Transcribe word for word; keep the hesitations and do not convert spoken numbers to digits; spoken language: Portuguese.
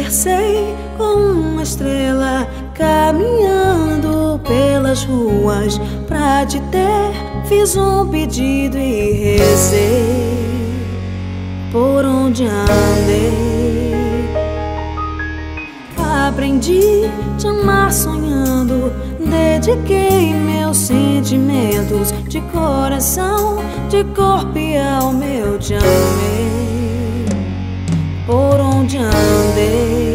Conversei com uma estrela caminhando pelas ruas pra te ter. Fiz um pedido e rezei por onde andei. Aprendi a te amar sonhando, dediquei meus sentimentos de coração, de corpo e alma eu te amei. Por onde andei